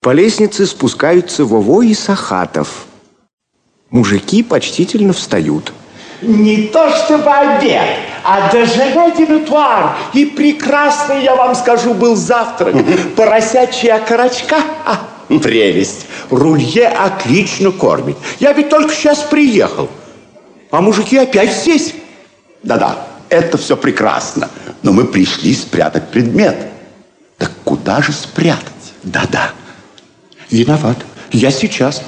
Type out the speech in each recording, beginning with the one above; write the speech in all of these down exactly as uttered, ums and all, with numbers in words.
По лестнице спускаются Вово и Сахатов. Мужики почтительно встают. Не то чтобы обед, а даже на туар. И прекрасный, я вам скажу, был завтрак. Поросячья окорочка. А, прелесть. Рулье отлично кормит. Я ведь только сейчас приехал. А мужики опять здесь. Да-да, это все прекрасно. Но мы пришли спрятать предмет. Так куда же спрятать? Да-да. Виноват. Я сейчас.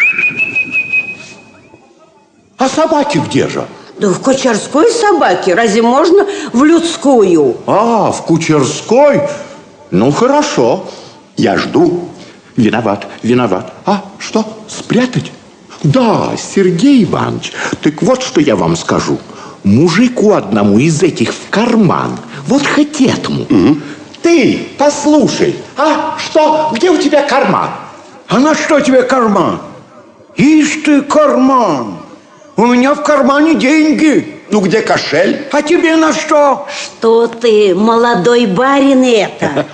А собаки где же? Да в кучерской собаке. Разве можно в людскую? А, в кучерской? Ну, хорошо. Я жду. Виноват, виноват. А, что, спрятать? Да, Сергей Иванович, так вот что я вам скажу. Мужику одному из этих в карман. Вот хоть этому. Угу. Ты, послушай. А, что, где у тебя карман? А на что тебе карман? Ишь ты, карман. У меня в кармане деньги. Ну, где кошель? А тебе на что? Что ты, молодой барин это?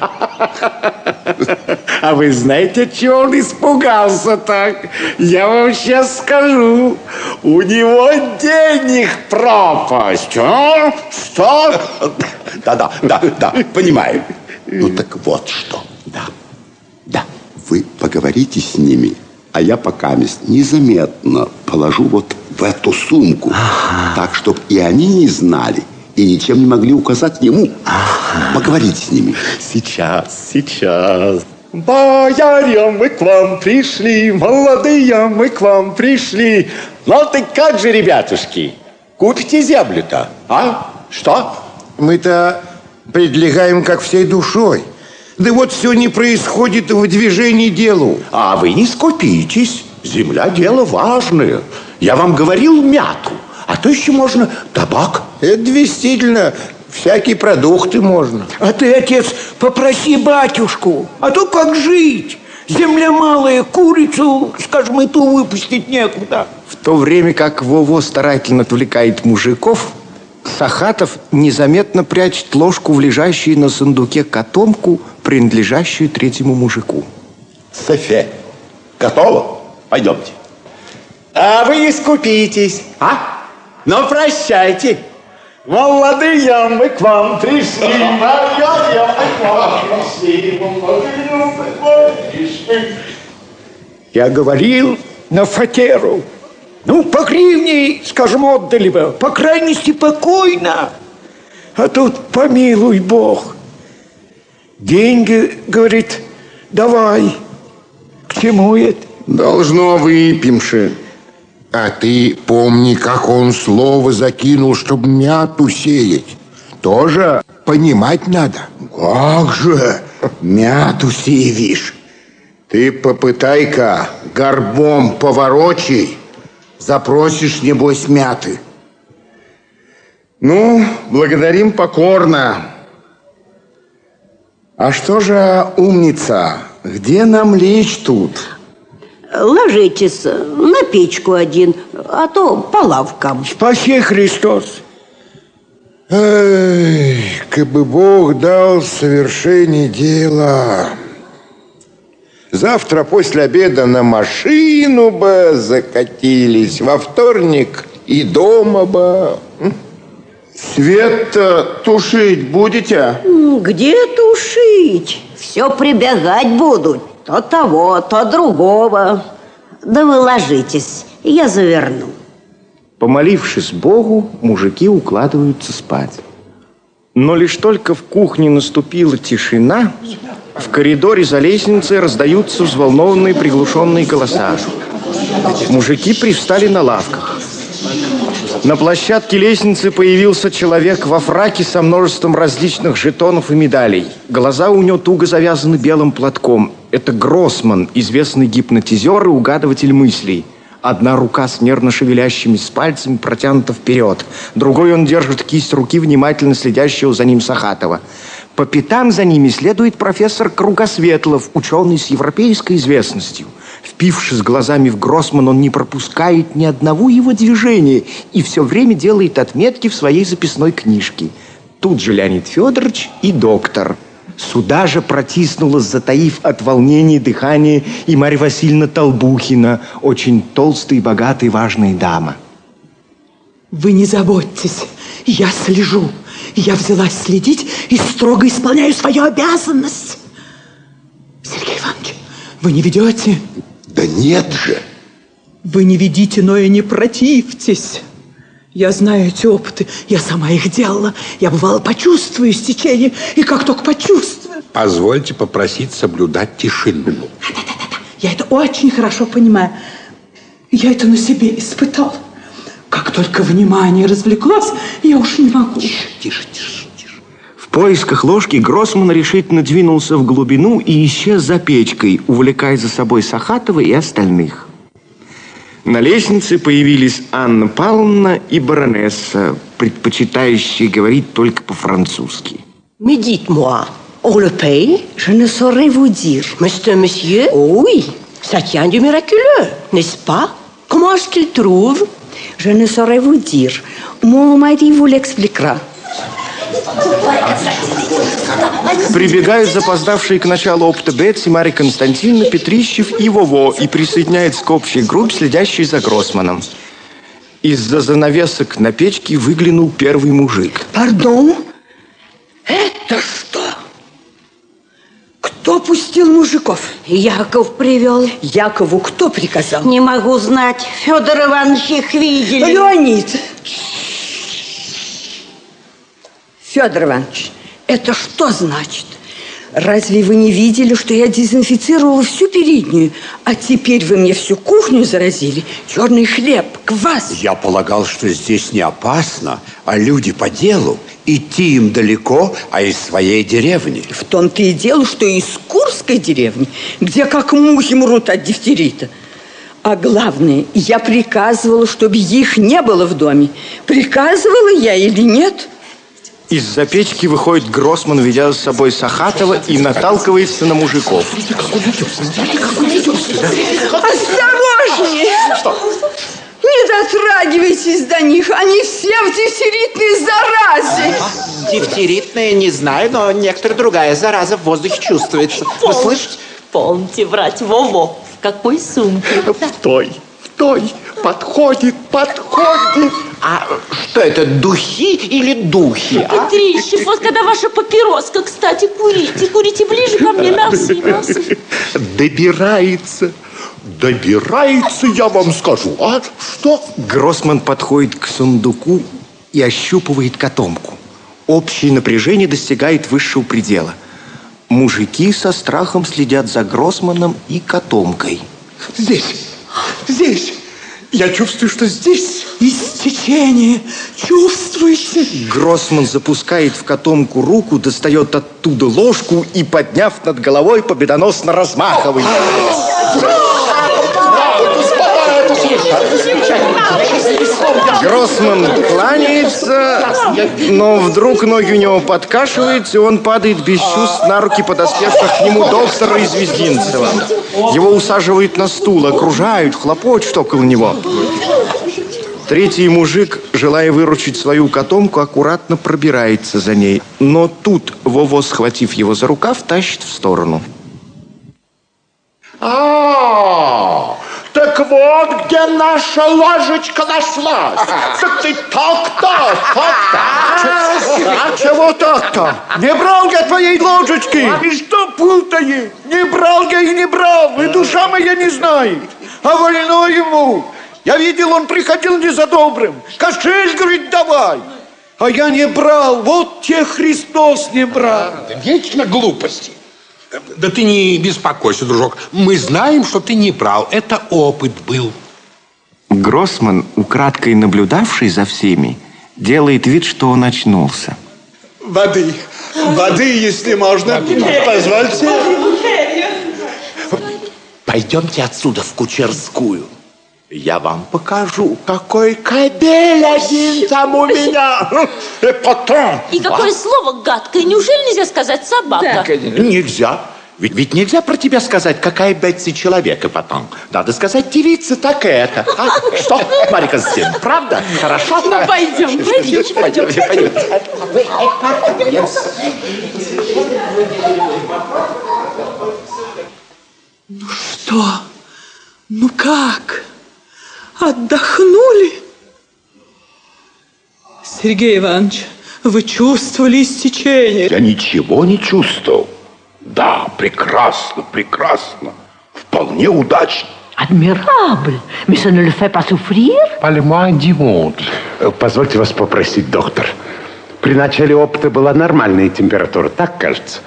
А вы знаете, чего он испугался так? Я вам сейчас скажу. У него денег пропасть. А? Что? Да-да, да, да, понимаю. Ну, так вот что. Да, да. Вы поговорите с ними, а я пока незаметно положу вот в эту сумку. Ага. Так, чтобы и они не знали, и ничем не могли указать ему. Ага. Поговорите с ними. Сейчас, сейчас. Бояре, мы к вам пришли, молодые, мы к вам пришли. Ну, так как же, ребятушки, купите землю-то, а? Что? Мы-то предлагаем как всей душой. Да вот все не происходит в движении делу. А вы не скупитесь. Земля – дело важное. Я вам говорил мяту, а то еще можно табак. Это действительно, всякие продукты можно. А ты, отец, попроси батюшку, а то как жить? Земля малая, курицу, скажем, и ту выпустить некуда. В то время как Вово старательно отвлекает мужиков, Сахатов незаметно прячет ложку в лежащую на сундуке котомку, принадлежащую третьему мужику. Софе, готово? Пойдемте. А вы не скупитесь, а? Ну, прощайте. Молодые, мы к вам пришли. Молодые, мы к вам пришли. Молодые, мы к вам пришли. Я говорил на фатеру. Ну, по гривне, скажем, отдали бы. По крайности, покойно. А тут помилуй Бог. Деньги, говорит, давай. К чему это? Должно выпьемши. А ты помни, как он слово закинул, чтобы мяту сеять. Тоже понимать надо. Как же мяту сеешь? Ты попытай-ка горбом поворочи, запросишь, небось, мяты. Ну, благодарим покорно. А что же, умница, где нам лечь тут? Ложитесь на печку один, а то по лавкам. Спаси Христос. Эй, как бы Бог дал совершение дела. Завтра после обеда на машину бы закатились, во вторник и дома бы. Свет-то тушить будете? Где тушить? Все прибегать будут. То того, то другого. Да вы ложитесь, я заверну. Помолившись Богу, мужики укладываются спать. Но лишь только в кухне наступила тишина, в коридоре за лестницей раздаются взволнованные приглушенные голоса. Мужики привстали на лавках. На площадке лестницы появился человек во фраке со множеством различных жетонов и медалей. Глаза у него туго завязаны белым платком. Это Гроссман, известный гипнотизер и угадыватель мыслей. Одна рука с нервно шевелящимися пальцами протянута вперед. Другой он держит кисть руки, внимательно следящего за ним Сахатова. По пятам за ними следует профессор Кругосветлов, ученый с европейской известностью. Впившись глазами в Гроссмана, он не пропускает ни одного его движения и все время делает отметки в своей записной книжке. Тут же Леонид Федорович и доктор. Сюда же протиснулась, затаив от волнения дыхание, и Марья Васильевна Толбухина, очень толстая и богатая и важная дама. Вы не заботьтесь, я слежу. Я взялась следить и строго исполняю свою обязанность. Сергей Иванович, вы не ведете? Да нет же. Вы не ведите, но и не противьтесь. Я знаю эти опыты, я сама их делала. Я, бывало, почувствую стечение, и как только почувствую... Позвольте попросить соблюдать тишину. Да-да-да, я это очень хорошо понимаю. Я это на себе испытала. Как только внимание развлеклось, я уж не могу. Тише, тише, тише, тише. В поисках ложки Гроссман решительно двинулся в глубину и исчез за печкой, увлекая за собой Сахатова и остальных. На лестнице появились Анна Павловна и баронесса, предпочитающие говорить только по-французски. Mais dites-moi, on le paye? Je ne saurais vous dire. Mais c'est un monsieur? Oh oui, ça tient du miraculeux, n'est-ce pas? Comment est-ce qu'il trouve? Je ne saurais vous dire. Mon mari vous l'expliquera. Прибегают запоздавшие к началу опыта Бетси, Марья Константиновна, Петрищев и Вово и присоединяются к общей группе, следящей за Гроссманом. Из-за занавесок на печке выглянул первый мужик. Пардон? Это что? Кто пустил мужиков? Яков привел. Якову кто приказал? Не могу знать. Федор Иванович их видели. Леонид! Федор Иванович, это что значит? Разве вы не видели, что я дезинфицировала всю переднюю, а теперь вы мне всю кухню заразили? Черный хлеб, квас. Я полагал, что здесь не опасно, а люди по делу. Идти им далеко, а из своей деревни. В том-то и дело, что из Курской деревни, где как мухи мрут от дифтерита. А главное, я приказывала, чтобы их не было в доме. Приказывала я или нет? Из-за печки выходит Гроссман, ведя за собой Сахатова, и наталкивается на мужиков. Осторожнее! Что? Не дотрагивайтесь до них, они все в дифтеритной заразе. Дифтеритная, не знаю, но некоторая другая зараза в воздухе чувствуется. Вы слышите? Помните врать, Вово, в какой сумке? В той, в той. Подходит, подходит. А что это, духи или духи? А? Петрищев, вот когда ваша папироска, кстати, курите. Курите ближе ко мне, мерси, мерси. Добирается. Добирается, я вам скажу. А что? Гроссман подходит к сундуку и ощупывает котомку. Общее напряжение достигает высшего предела. Мужики со страхом следят за Гроссманом и котомкой. Здесь, здесь. Я чувствую, что здесь... Истечение. Чувствуете? Гроссман запускает в котомку руку, достает оттуда ложку и, подняв над головой, победоносно размахивает. Гроссман кланяется, но вдруг ноги у него подкашиваются, и он падает без чувств на руки подоспевших к нему доктора из Вездинцева. Его усаживают на стул, окружают, хлопочут около него. Третий мужик, желая выручить свою котомку, аккуратно пробирается за ней. Но тут Вово, схватив его за рукав, тащит в сторону. А, так вот где наша ложечка нашлась. Так ты так-то, так-то. А чего так-то? Не брал я твоей ложечки. И что путаешь? Не брал я и не брал. И душа моя не знает. А вольно ему. Я видел, он приходил не за добрым. Кошель, говорит, давай. А я не брал. Вот те Христос не брал. Вечно глупости. Да ты не беспокойся, дружок. Мы знаем, что ты не брал. Это опыт был. Гроссман, украдкой наблюдавший за всеми, делает вид, что он очнулся. Воды, воды, если можно. Позвольте. Пойдемте отсюда в кучерскую. Я вам покажу, какой кобель один там у меня. И потом... И какое слово гадкое. Неужели нельзя сказать собака? Нельзя. Ведь, ведь нельзя про тебя сказать, какая Бетси человек, и потом. Надо сказать, девица так это. А? Что, Марья Константиновна, правда? Хорошо? Ну, пойдем, пойдем. Пойдемте, пойдемте. Ну что? Ну как? Отдохнули? Сергей Иванович, вы чувствовали истечение? Я ничего не чувствовал. Да, прекрасно, прекрасно. Вполне удачно. Admirable. Mais ça ne le fait pas souffrir? Parlez-moi du monde. Позвольте вас попросить, доктор. При начале опыта была нормальная температура, так кажется.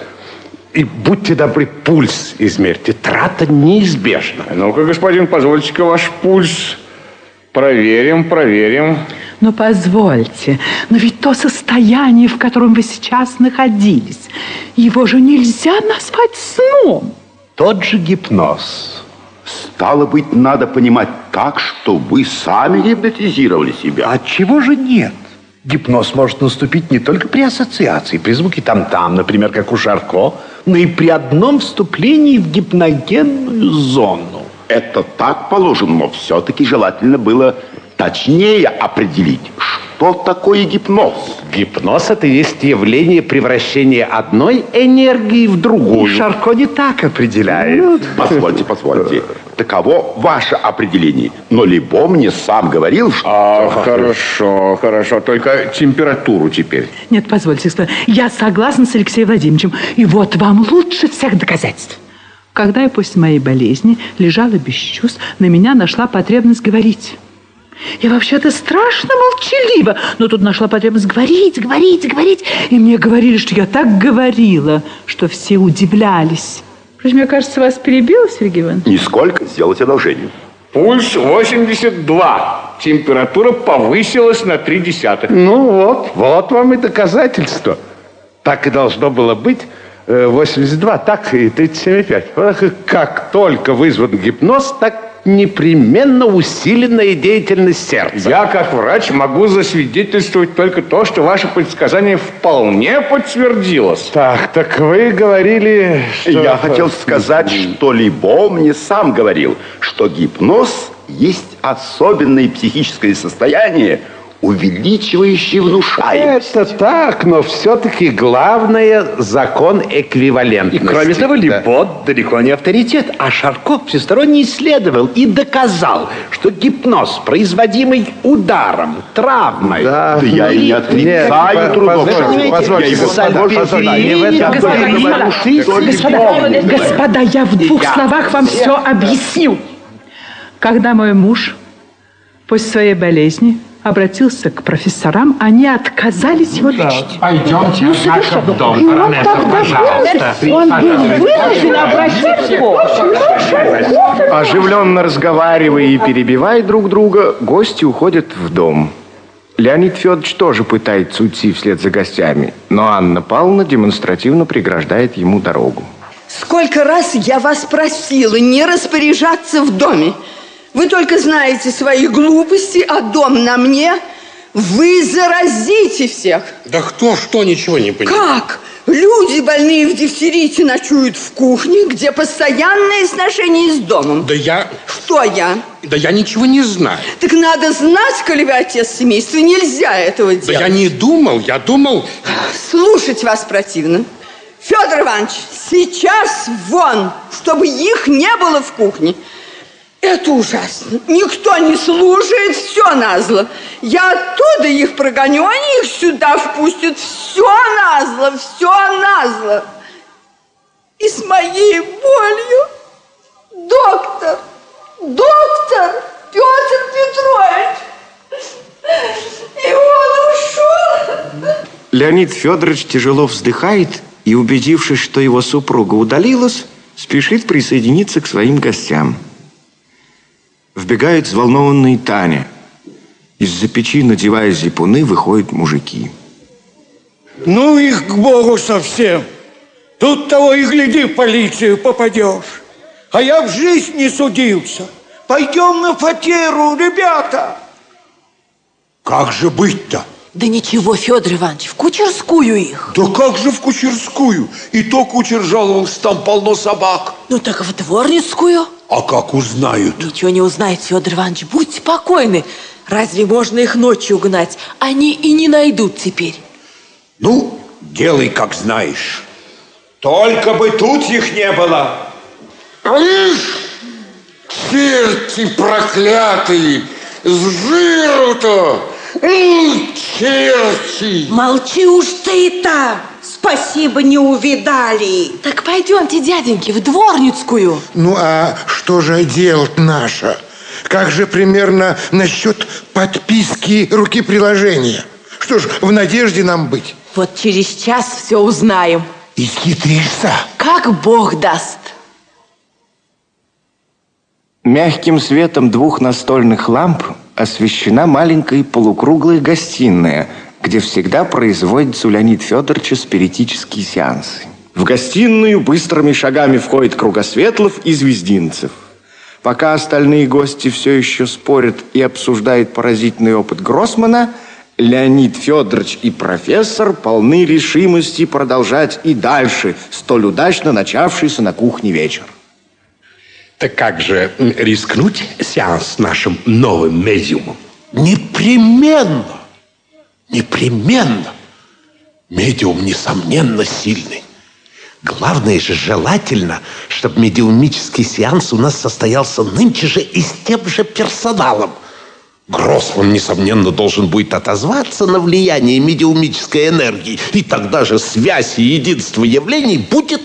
И будьте добры, пульс измерьте. Трата неизбежна. Ну-ка, господин, позвольте-ка ваш пульс. Проверим, проверим. Но позвольте, но ведь то состояние, в котором вы сейчас находились, его же нельзя назвать сном. Тот же гипноз. Стало быть, надо понимать так, что вы сами гипнотизировали себя. Отчего же нет? Гипноз может наступить не только при ассоциации, при звуке там-там, например, как у Шарко, но и при одном вступлении в гипногенную зону. Это так положено, но все-таки желательно было точнее определить, что такое гипноз. Гипноз – это есть явление превращения одной энергии в другую. И Шарко не так определяет. Позвольте, позвольте. Таково ваше определение. Но Либо мне сам говорил, что... А, хорошо, хорошо. Только температуру теперь. Нет, позвольте, я согласна с Алексеем Владимировичем. И вот вам лучше всех доказательств. Когда я после моей болезни лежала без чувств, на меня нашла потребность говорить. Я вообще-то страшно молчалива, но тут нашла потребность говорить, говорить, говорить. И мне говорили, что я так говорила, что все удивлялись. Мне кажется, вас перебило, Сергей Иванович? Нисколько, сделайте одолжение. Пульс восемьдесят два. Температура повысилась на три десятых. Ну вот, вот вам и доказательство. Так и должно было быть. восемьдесят два, так и тридцать семь и пять. Как только вызван гипноз, так непременно усиленная деятельность сердца. Я, как врач, могу засвидетельствовать только то, что ваше предсказание вполне подтвердилось. Так, так вы говорили, что... Я хотел сказать, что Либо мне сам говорил, что гипноз есть особенное психическое состояние, увеличивающее внушаемость. Это так, но все-таки главное – закон эквивалентности. И кроме того, Либо да. далеко не авторитет, а Шарко всесторонне исследовал и доказал, что гипноз, производимый ударом, травмой... Да, да я и не отрицаю трудов. Позвольте, господа, я в двух словах вам все объясню. Когда мой муж после своей болезни обратился к профессорам, они отказались его лечить. Пойдемте ну, в наш дом, и баронесса, пожалуйста. Он был вынужден обратиться. Оживленно разговаривая и перебивая друг друга, гости уходят в дом. Леонид Федорович тоже пытается уйти вслед за гостями, но Анна Павловна демонстративно преграждает ему дорогу. Сколько раз я вас просила не распоряжаться в доме. Вы только знаете свои глупости, а дом на мне. Вы заразите всех. Да кто что, ничего не понимает. Как? Люди, больные в дифтерите, ночуют в кухне, где постоянное сношение с домом. Да я... Что я? Да я ничего не знаю. Так надо знать, коли вы отец семейства, нельзя этого делать. Да я не думал, я думал... Слушать вас противно. Федор Иванович, сейчас вон, чтобы их не было в кухне. Это ужасно. Никто не слушает, все назло. Я оттуда их прогоню, они их сюда впустят. Все назло, все назло. И с моей болью. Доктор, доктор, Петр Петрович. И он ушел. Леонид Федорович тяжело вздыхает и, убедившись, что его супруга удалилась, спешит присоединиться к своим гостям. Вбегает взволнованная Таня. Из-за печи, надевая зипуны, выходят мужики. Ну их к Богу совсем. Тут того и гляди, в полицию попадешь. А я в жизнь не судился. Пойдем на фатеру, ребята. Как же быть-то? Да ничего, Федор Иванович, в кучерскую их. Да как же в кучерскую? И то кучер жаловался, там полно собак. Ну так в дворницкую. А как узнают? Ничего не узнает, Федор Иванович, будьте покойны. Разве можно их ночью гнать? Они и не найдут теперь. Ну, делай, как знаешь. Только бы тут их не было. Ишь, черти проклятые, с жиру-то, черти. Молчи уж ты-то. Спасибо, не увидали. Так пойдемте, дяденьки, в дворницкую. Ну, а что же делать наше? Как же примерно насчет подписки руки приложения? Что ж, в надежде нам быть? Вот через час все узнаем. И хитришься. Как Бог даст. Мягким светом двух настольных ламп освещена маленькая полукруглая гостиная, где всегда производятся у Леонида Федоровича спиритические сеансы. В гостиную быстрыми шагами входит Кругосветлов и Звездинцев. Пока остальные гости все еще спорят и обсуждают поразительный опыт Гроссмана, Леонид Федорович и профессор полны решимости продолжать и дальше столь удачно начавшийся на кухне вечер. Так как же рискнуть сеанс с нашим новым медиумом? Непременно. Непременно. Медиум, несомненно, сильный. Главное же, желательно, чтобы медиумический сеанс у нас состоялся нынче же и с тем же персоналом. Гроссман, несомненно, должен будет отозваться на влияние медиумической энергии, и тогда же связь и единство явлений будет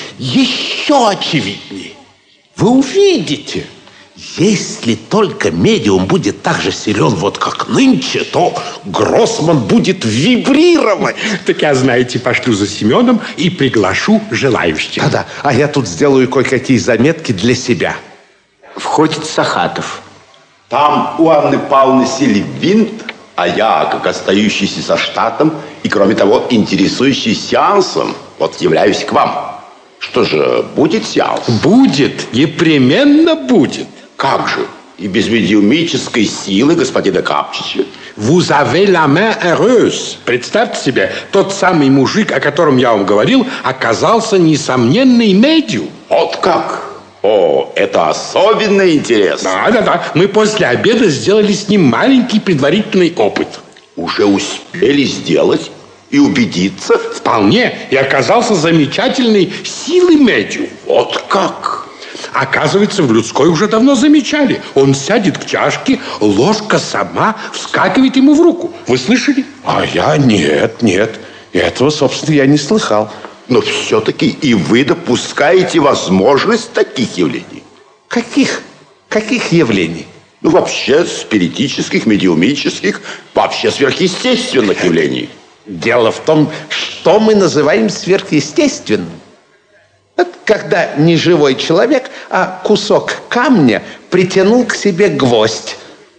еще очевиднее. Вы увидите. Если только медиум будет так же силен, вот как нынче, то Гроссман будет вибрировать. Так я, знаете, пошлю за Семеном и приглашу желающих. Да-да, а я тут сделаю кое-какие заметки для себя. Входит Сахатов. Там у Анны Павловны сели винт, а я, как остающийся со штатом, и, кроме того, интересующий сеансом, вот являюсь к вам. Что же, будет сеанс? Будет, непременно будет. Как же? И без медиумической силы господина Капчича? Vous avez la main heureuse. Представьте себе, тот самый мужик, о котором я вам говорил, оказался несомненный медиум. Вот как? О, это особенно интересно. Да, да, да. Мы после обеда сделали с ним маленький предварительный опыт. Уже успели сделать и убедиться? Вполне. И оказался замечательной силой медиум. Вот как? Оказывается, в людской уже давно замечали. Он сядет к чашке, ложка сама вскакивает ему в руку. Вы слышали? А я нет, нет. Этого, собственно, я не слыхал. Но все-таки и вы допускаете возможность таких явлений. Каких? Каких явлений? Ну, вообще спиритических, медиумических, вообще сверхъестественных явлений. Дело в том, что мы называем сверхъестественным. Это когда не живой человек, а кусок камня притянул к себе гвоздь.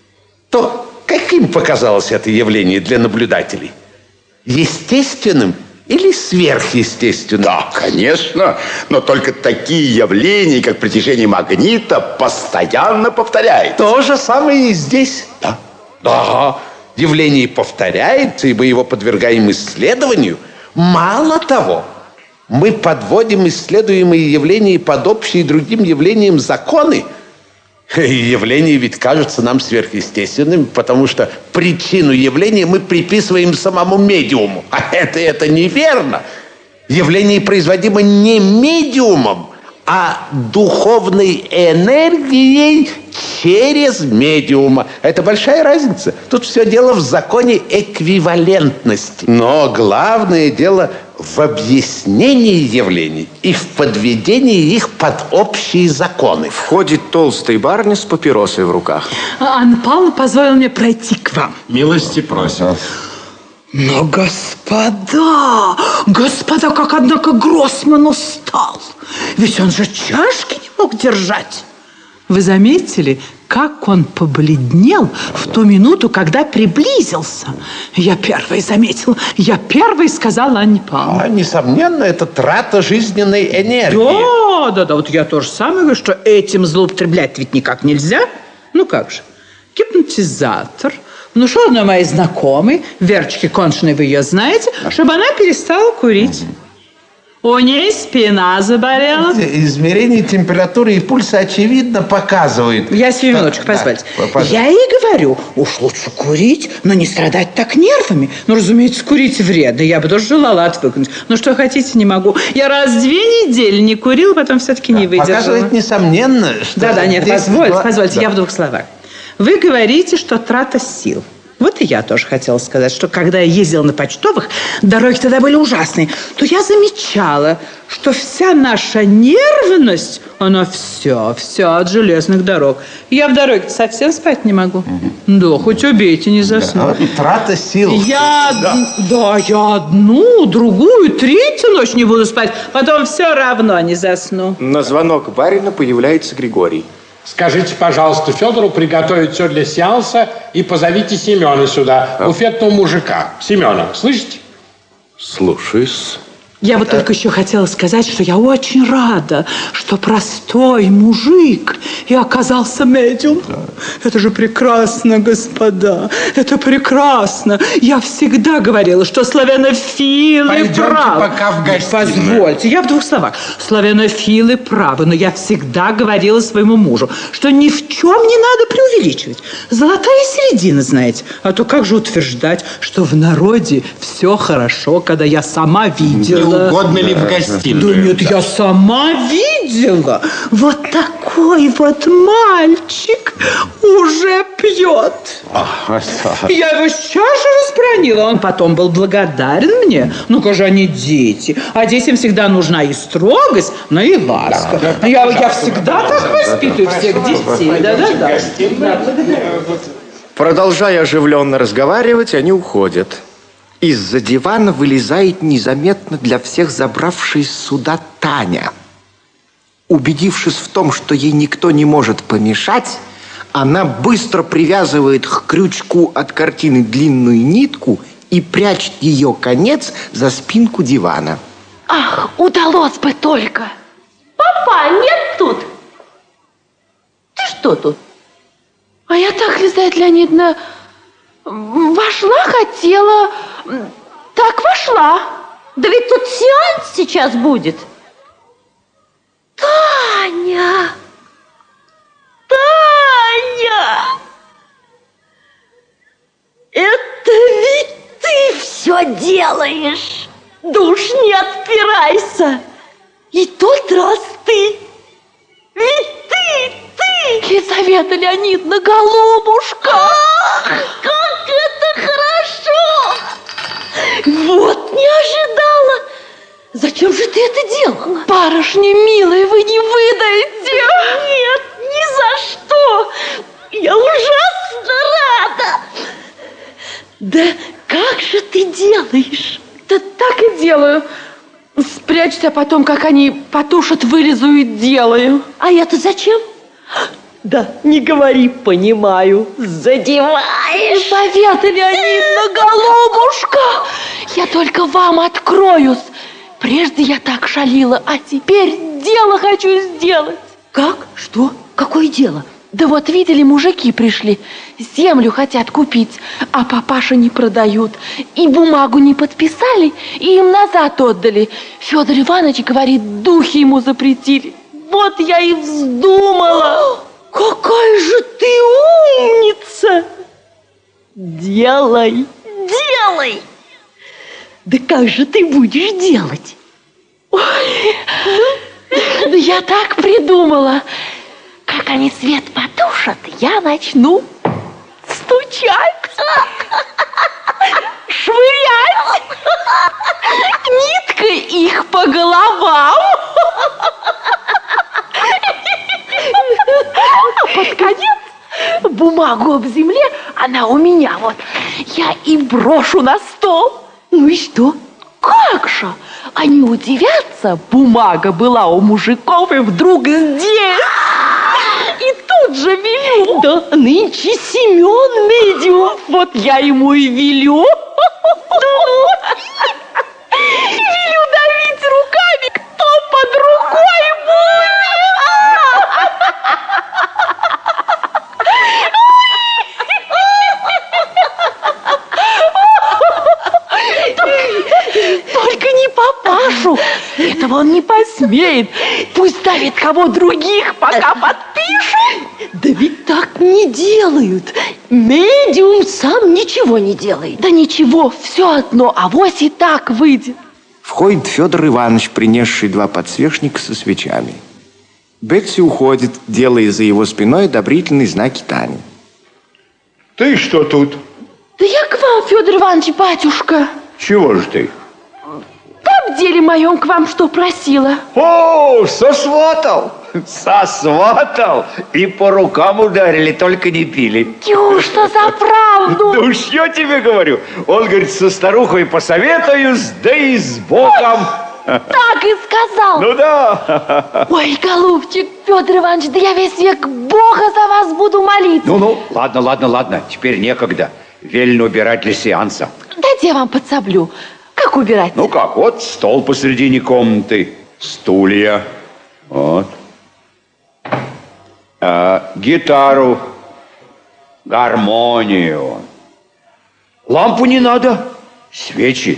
То каким показалось это явление для наблюдателей? Естественным или сверхъестественным? Да, конечно, но только такие явления, как притяжение магнита, постоянно повторяются. То же самое и здесь. Да? Да, явление повторяется, и мы его подвергаем исследованию. Мало того, мы подводим исследуемые явления под общие другим явлениям законы. И явление ведь кажется нам сверхъестественным, потому что причину явления мы приписываем самому медиуму. А это, это неверно. Явление производимо не медиумом, а духовной энергией через медиума. Это большая разница. Тут все дело в законе эквивалентности. Но главное дело в объяснении явлений и в подведении их под общие законы. Входит толстый барни с папиросой в руках. Анна Павловна позволила мне пройти к вам. Милости просим. Но, господа, господа, как, однако, Гроссман устал. Ведь он же чашки не мог держать. Вы заметили, как он побледнел в ту минуту, когда приблизился? Я первой заметила, я первой сказала Анне Павловне. А, несомненно, это трата жизненной энергии. Да, да, да, вот я тоже самое говорю, что этим злоупотреблять ведь никак нельзя. Ну как же, гипнотизатор Ну, что одной моей знакомой, Верочки Коншиной, вы ее знаете, чтобы она перестала курить. У ней спина заболела. Измерение температуры и пульса, очевидно, показывает. Я себе минуточку, Да, позвольте. пожалуйста. Я ей говорю, уж лучше курить, но не страдать так нервами. Ну, разумеется, курить вредно. Я бы тоже желала отвыкнуть. Ну, что хотите, не могу. Я раз в две недели не курила, потом все-таки не выдержала. Показывает, несомненно, что... Да-да, нет, здесь позвольте, два- позвольте, Да. я в двух словах. Вы говорите, что трата сил. Вот и я тоже хотела сказать, что когда я ездила на почтовых, дороги тогда были ужасные, то я замечала, что вся наша нервность, она все, все от железных дорог. Я в дороге совсем спать не могу. Да, хоть убейте, не засну. Да, трата сил. Я, да. я одну, другую, третью ночь не буду спать, потом все равно не засну. На звонок барина появляется Григорий. Скажите, пожалуйста, Федору приготовить все для сеанса и позовите Семена сюда, буфетного мужика. Семена, слышите? Слушаюсь. Я вот только еще хотела сказать, что я очень рада, что простой мужик и оказался медиум. Это же прекрасно, господа. Это прекрасно. Я всегда говорила, что славянофилы Пойдемте правы. пока в гостиную. Позвольте, я в двух словах. Славянофилы правы, но я всегда говорила своему мужу, что ни в чем не надо преувеличивать. Золотая середина, знаете. А то как же утверждать, что в народе все хорошо, когда я сама видела... Не угодно ли в гостиную? Да нет, я сама видела. Вот такой вот мальчик уже пьет. Я его сейчас же разбронила. Он потом был благодарен мне. Ну-ка же они дети. А детям всегда нужна и строгость, но и ласка. Я, я всегда так воспитываю всех детей. Да-да-да. Продолжая оживленно разговаривать, они уходят. Из-за дивана вылезает незаметно для всех забравшись сюда Таня. Убедившись в том, что ей никто не может помешать, она быстро привязывает к крючку от картины длинную нитку и прячет ее конец за спинку дивана. Ах, удалось бы только. Папа, нет тут. Ты что тут? А я так, Лизавета Леонидовна, вошла, хотела... Так вошла. Да ведь тут сеанс сейчас будет. Таня! Таня! Это ведь ты все делаешь. Да уж не отпирайся. И тот раз ты. Ведь ты, ты. Лизавета Леонидовна, голубушка. Ах, как это хорошо. Вот не ожидала. Зачем же ты это делала? Барышня милая, вы не выдаете. Нет, ни за что. Я ужасно рада. Да как же ты делаешь? Да так и делаю. Спрячься, а потом, как они потушат, вылезу и делаю. А это зачем? Да, не говори, понимаю. Задеваешь. Лизавета Леонидовна, голубушка, я только вам откроюсь. Прежде я так шалила, а теперь дело хочу сделать. Как? Что? Какое дело? Да вот видели, мужики пришли, землю хотят купить, а папаша не продают. И бумагу не подписали, и им назад отдали. Федор Иванович говорит, духи ему запретили. Вот я и вздумала. Какая же ты умница! Делай, делай! Да как же ты будешь делать? Ой, да я так придумала. Как они свет потушат, я начну стучать, швырять ниткой их по головам. Под конец бумагу об земле, она у меня вот, я и брошу на стол. Ну и что? Как же? Они удивятся, бумага была у мужиков, и вдруг здесь. И тут же велю. Да нынче Семен медиум. Вот я ему и велю. Велю давить руками, кто под рукой будет. он не посмеет. Пусть ставит кого других, пока подпишет. Да ведь так не делают. Медиум сам ничего не делает. Да ничего, все одно, авось и так выйдет. Входит Федор Иванович, принесший два подсвечника со свечами. Бетси уходит, делая за его спиной одобрительные знаки Тане. Ты что тут? Да я к вам, Федор Иванович, батюшка. Чего же ты? Да в деле моем к вам что просила. О, сосватал! Сосватал! И по рукам ударили, только не пили. Тю, что за правду? Да уж я тебе говорю. Он, говорит, со старухой посоветуюсь, да и с Богом. Так и сказал. Ну да. Ой, голубчик, Федор Иванович, да я весь век Бога за вас буду молиться. Ну-ну, ладно, ладно, ладно, теперь некогда. Велено убирать для сеанса. Дайте я вам подсоблю. Как убирать? Ну как, вот стол посредине комнаты, стулья, вот. А, гитару, гармонию. Лампу не надо, свечи.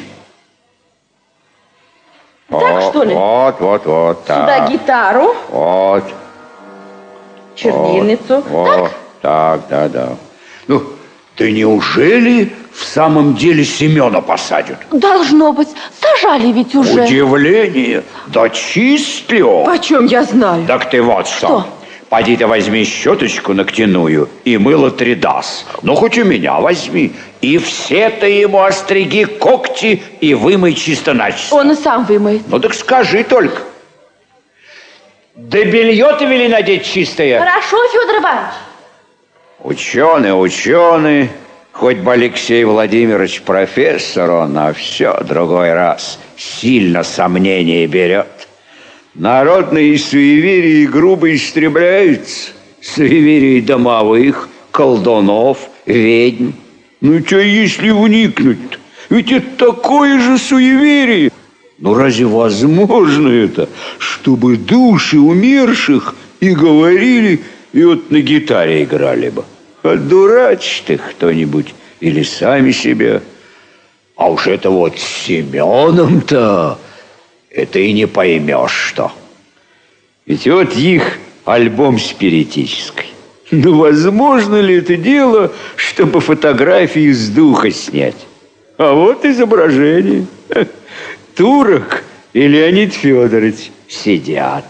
Так, вот, что ли? Вот, вот, вот, так. Сюда гитару, Вот. чернильницу. Вот, Так? вот, так, да, да. Ну, да неужели в самом деле Семена посадят? Должно быть. Сажали ведь уже. Удивление. Да чист ли он? Почем я знаю? Так ты вот что. Что? Поди ты возьми щеточку ногтяную и мыло Тридас. Ну, хоть у меня возьми. И все ты ему остриги когти и вымой чисто начисто. Он и сам вымоет. Ну, так скажи только. Да белье ты вели надеть чистое? Хорошо, Федор Иванович. Ученый, ученый. Хоть бы Алексей Владимирович профессор он, а все другой раз сильно сомнение берет. Народные суеверия грубо истребляются. Суеверия домовых, колдунов, ведьм. Ну, что, если вникнуть? Ведь это такое же суеверие. Ну, разве возможно это, чтобы души умерших и говорили, и вот на гитаре играли бы? Одурачь ты кто-нибудь или сами себя. А уж это вот с Семеном-то, это и не поймешь что. Ведь вот их альбом спиритический. Ну, возможно ли это дело, чтобы фотографию с духа снять? А вот изображение. Турок и Леонид Федорович сидят.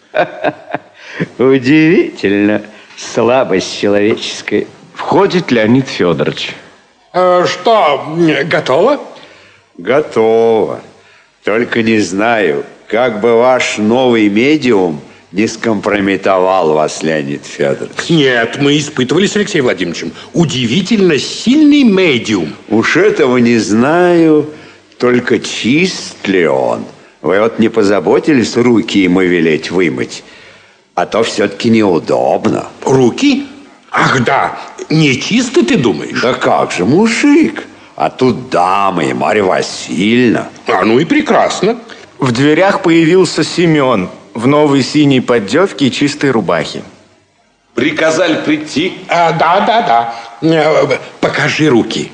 Удивительно. Слабость человеческая. Входит Леонид Федорович. Э, что, готово? Готово. Только не знаю, как бы ваш новый медиум не скомпрометовал вас, Леонид Федорович. Нет, мы испытывали с Алексеем Владимировичем. Удивительно сильный медиум. Уж этого не знаю, только чист ли он. Вы вот не позаботились руки ему велеть вымыть, а то все-таки неудобно. Руки? Ах да, не чисто ты думаешь? Да как же, мужик. А тут дама и Марья Васильевна. А ну и прекрасно. В дверях появился Семен в новой синей поддевке и чистой рубахе. Приказали прийти? А, да, да, да. Э, Покажи руки.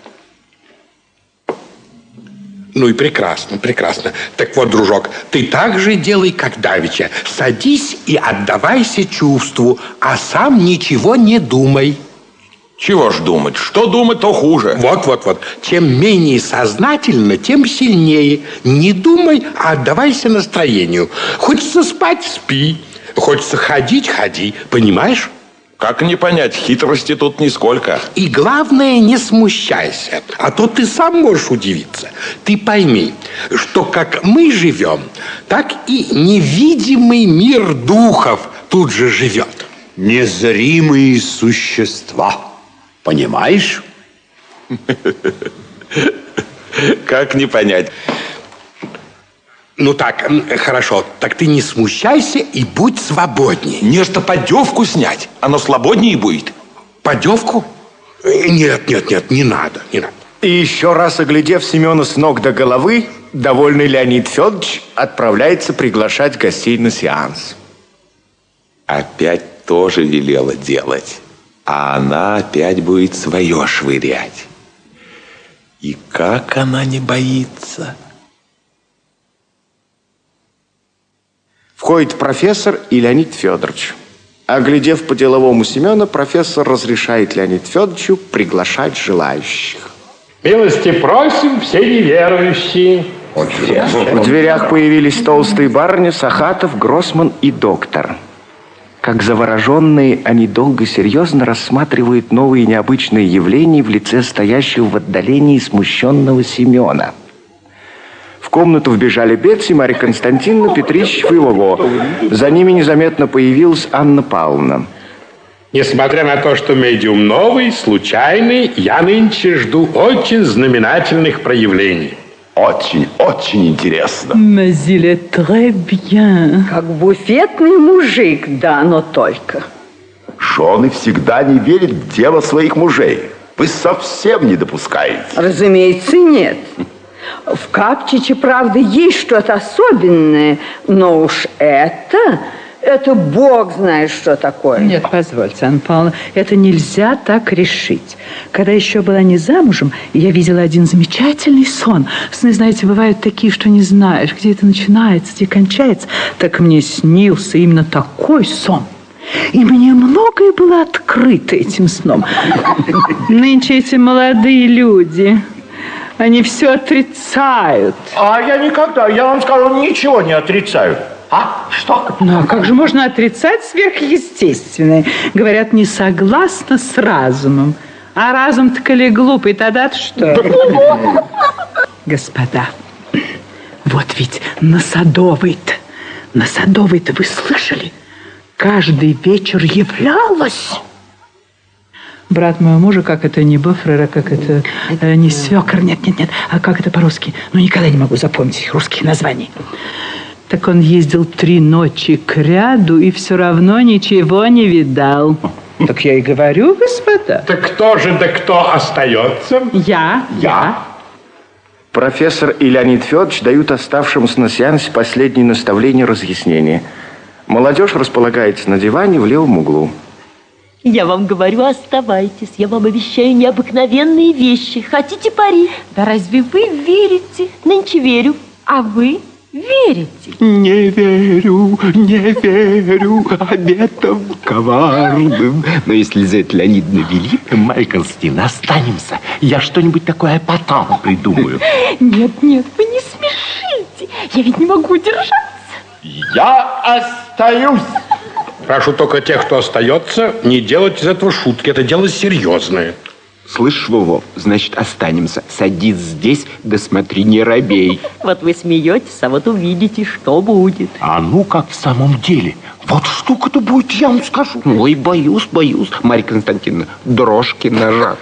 Ну и прекрасно, прекрасно. Так вот, дружок, ты так же делай, как давеча. Садись и отдавайся чувству, а сам ничего не думай. Чего ж думать? Что думать, то хуже. Вот, вот, вот. Чем менее сознательно, тем сильнее. Не думай, а отдавайся настроению. Хочется спать – спи. Хочется ходить – ходи. Понимаешь? Как не понять, хитрости тут нисколько. И главное, не смущайся, а то ты сам можешь удивиться. Ты пойми, что как мы живем, так и невидимый мир духов тут же живет. Незримые существа. Понимаешь? Как не понять? Ну так, хорошо, так ты не смущайся и будь свободнее. Нечто поддевку снять, оно свободнее будет. Поддевку? Нет, нет, нет, не надо, не надо. И еще раз оглядев Семена с ног до головы, довольный Леонид Федорович отправляется приглашать гостей на сеанс. Опять тоже велела делать, а она опять будет свое швырять. И как она не боится? Входит профессор и Леонид Федорович. Оглядев по-деловому Семена, профессор разрешает Леониду Федоровичу приглашать желающих. Милости просим, все неверующие. В дверях появились толстые барыни, Сахатов, Гроссман и доктор. Как завороженные, они долго серьезно рассматривают новые необычные явления в лице стоящего в отдалении смущенного Семена. В комнату вбежали Бетси, Марья Константиновна, Петрищев и Лого. За ними незаметно появилась Анна Павловна. Несмотря на то, что медиум новый, случайный, я нынче жду очень знаменательных проявлений. Очень, очень интересно. Mais il est très bien. Как буфетный мужик, да, но только. Жены всегда не верят в дело своих мужей. Вы совсем не допускаете. Разумеется, нет. В Капчиче, правда, есть что-то особенное, но уж это... Это Бог знает, что такое. Нет, позвольте, Анна Павловна, это нельзя так решить. Когда еще была не замужем, я видела один замечательный сон. Сны, знаете, бывают такие, что не знаешь, где это начинается, где кончается. Так мне снился именно такой сон. И мне многое было открыто этим сном. Нынче эти молодые люди... Они все отрицают. А я никогда, я вам скажу, ничего не отрицаю. А? Что? Ну, а как же можно отрицать сверхъестественное? Говорят, не согласно с разумом. А разум-то коли глупый, тогда-то что? Господа, вот ведь на Садовой-то, на Садовой-то вы слышали? Каждый вечер являлась... Брат моего мужа, как это не Бофрер, а как это э, не свекр, нет, нет, нет, а как это по-русски? Ну, никогда не могу запомнить их русских названий. Так он ездил три ночи к ряду и все равно ничего не видал. Так я и говорю, господа. Так кто же, да кто остается? Я, я. Профессор и Леонид Федорович дают оставшемуся на сеансе последние наставления, разъяснения. Молодежь располагается на диване в левом углу. Я вам говорю, оставайтесь. Я вам обещаю необыкновенные вещи. Хотите пари? Да разве вы верите? Нынче верю. А вы верите? Не верю, не верю обетам коварным. Но если Лизавета Леонидовна велит, Марья Константиновна, останемся. Я что-нибудь такое потом придумаю. Нет, нет, вы не смешите. Я ведь не могу удержаться. Я остаюсь. Прошу только тех, кто остается, не делать из этого шутки. Это дело серьезное. Слышь, Вова, значит, останемся. Садись здесь, да смотри, не робей. Вот вы смеетесь, а вот увидите, что будет. А ну как в самом деле. Вот штука-то будет, я вам скажу. Ой, боюсь, боюсь. Марья Константиновна, дрожки ножа.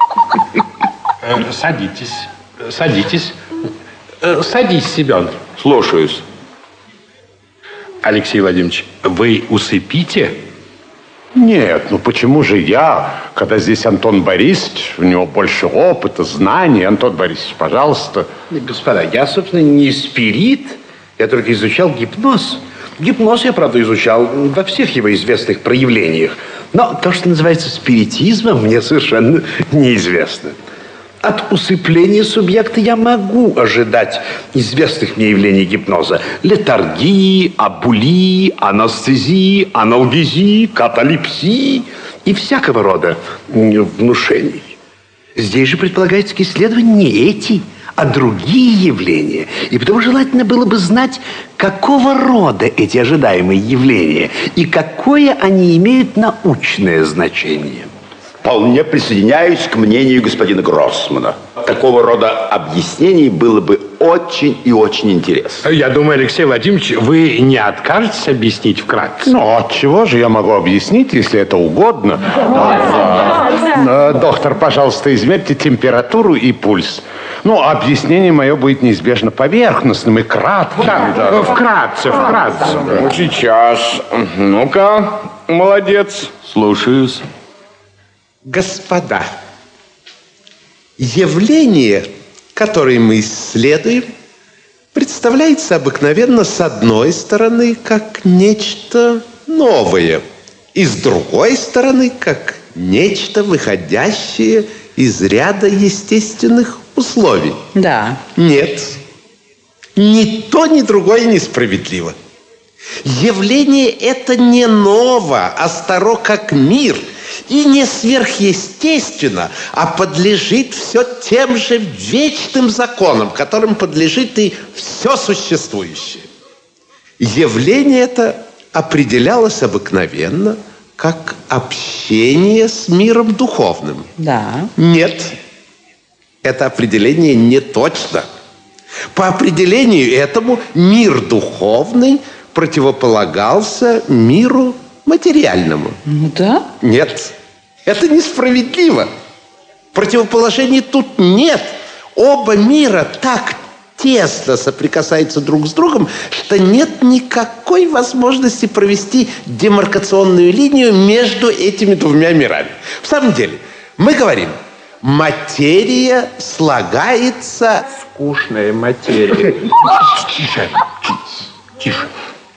Садитесь, садитесь. Садись, Семен. Слушаюсь. Алексей Владимирович, вы усыпите? Нет, ну почему же я, когда здесь Антон Борисович, у него больше опыта, знаний. Антон Борисович, пожалуйста. Господа, я, собственно, не спирит, я только изучал гипноз. Гипноз я, правда, изучал во всех его известных проявлениях. Но то, что называется спиритизмом, мне совершенно неизвестно. От усыпления субъекта я могу ожидать известных мне явлений гипноза. Летаргии, абулии, анестезии, аналгезии, каталепсии и всякого рода внушений. Здесь же предполагается к исследованию не эти, а другие явления. И потому желательно было бы знать, какого рода эти ожидаемые явления и какое они имеют научное значение. Вполне присоединяюсь к мнению господина Гроссмана. Такого рода объяснений было бы очень и очень интересно. Я думаю, Алексей Владимирович, вы не откажетесь объяснить вкратце? Ну, от чего же я могу объяснить, если это угодно? Доктор, пожалуйста, измерьте температуру и пульс. Ну, объяснение мое будет неизбежно поверхностным и кратким. Да, вкратце, вкратце. Ну, сейчас. Ну-ка, молодец. Слушаюсь. Господа, явление, которое мы исследуем, представляется обыкновенно с одной стороны как нечто новое, и с другой стороны как нечто, выходящее из ряда естественных условий. Да. Нет, ни то, ни другое несправедливо. Явление это не ново, а старо как мир, и не сверхъестественно, а подлежит все тем же вечным законам, которым подлежит и все существующее. Явление это определялось обыкновенно как общение с миром духовным. Да. Нет, это определение не точно. По определению этому мир духовный противополагался миру материальному. Ну да. Нет, это несправедливо. Противоположений тут нет. Оба мира так тесно соприкасаются друг с другом, что нет никакой возможности провести демаркационную линию между этими двумя мирами. В самом деле, мы говорим, материя слагается... Скучная материя. Тише, тише.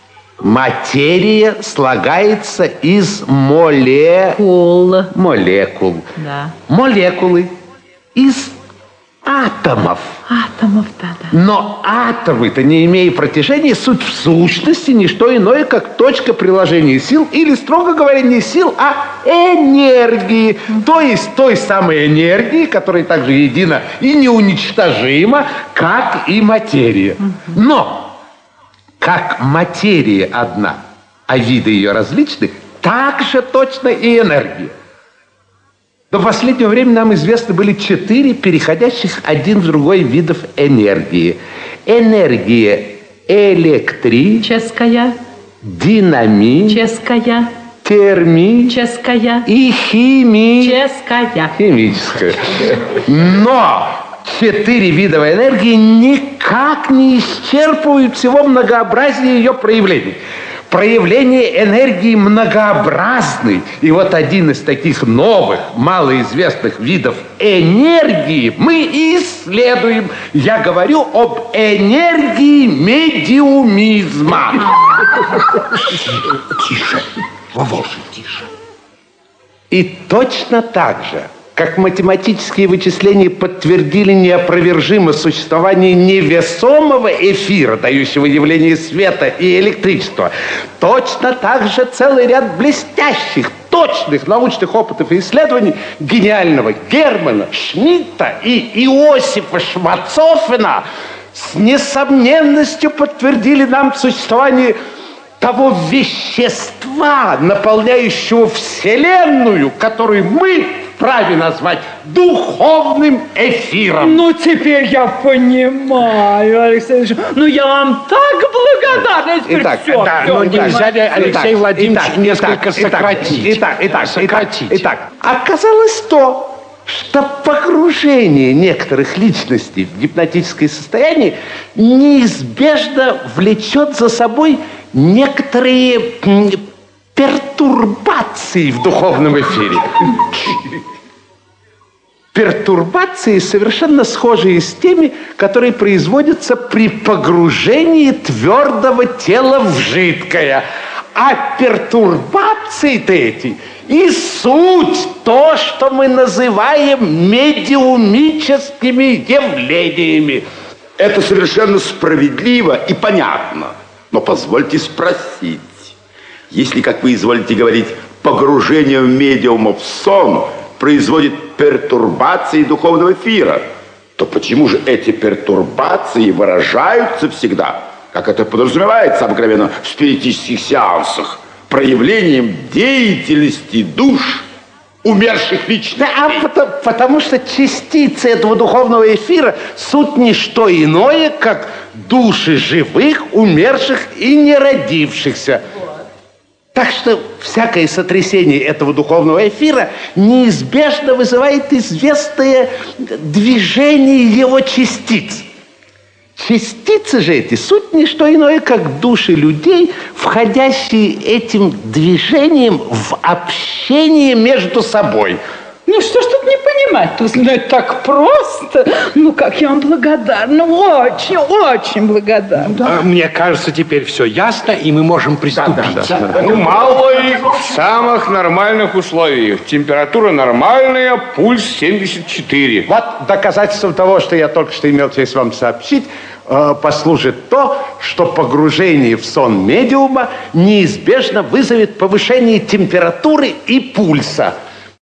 Материя слагается из молекул. Молекул. Да. Молекулы из атомов. Атомов, да-да. Но атомы-то, не имея протяжения, суть в сущности не что иное, как точка приложения сил, или, строго говоря, не сил, а энергии. Mm-hmm. То есть той самой энергии, которая также едина и неуничтожима, как и материя. Mm-hmm. Но как материя одна, а виды ее различны, так же точно и энергия. До последнего времени нам известны были четыре переходящих один в другой видов энергии. Энергия электрическая, динамическая, термическая и химическая. Химическая. Но четыре вида энергии никак не исчерпывают всего многообразия ее проявлений. Проявления энергии многообразны. И вот один из таких новых, малоизвестных видов энергии мы исследуем. Я говорю об энергии медиумизма. Тише, Вовоша, тише. И точно так же, как математические вычисления подтвердили неопровержимо существование невесомого эфира, дающего явление света и электричества, точно так же целый ряд блестящих, точных научных опытов и исследований гениального Германа Шмидта и Иосифа Шварцофена с несомненностью подтвердили нам существование того вещества, наполняющего Вселенную, которую мы вправе назвать духовным эфиром. Ну, теперь я понимаю, Алексей Ильич. Ну, я вам так благодарна. Теперь Итак, все, да, все, ну, нельзя ли Алексей итак, Владимирович итак, несколько итак, сократить? Итак, итак, сократить. Итак, итак, оказалось то, что погружение некоторых личностей в гипнотическое состояние неизбежно влечет за собой некоторые пертурбации в духовном эфире. Пертурбации совершенно схожие с теми, которые производятся при погружении твердого тела в жидкое. А пертурбации-то эти и суть то, что мы называем медиумическими явлениями. Это совершенно справедливо и понятно. Но позвольте спросить. Если, как вы изволите говорить, погружение медиума в сон производит пертурбации духовного эфира, то почему же эти пертурбации выражаются всегда, как это подразумевается обыкновенно в спиритических сеансах, проявлением деятельности душ умерших личностей? Да, а потому, потому что частицы этого духовного эфира суть не что иное, как души живых, умерших и не родившихся. Так что всякое сотрясение этого духовного эфира неизбежно вызывает известное движение его частиц. Частицы же эти суть не что иное, как души людей, входящие этим движением в общение между собой. Ну, что ж тут не понимать? Тут, ну, это так просто. Ну, как я вам благодарна. Очень, очень благодарна. Да. Мне кажется, теперь все ясно, и мы можем приступить. Да, да, да. Ну, малый в самых нормальных условиях. Температура нормальная, пульс семьдесят четыре. Вот доказательством того, что я только что имел честь вам сообщить, э, послужит то, что погружение в сон медиума неизбежно вызовет повышение температуры и пульса.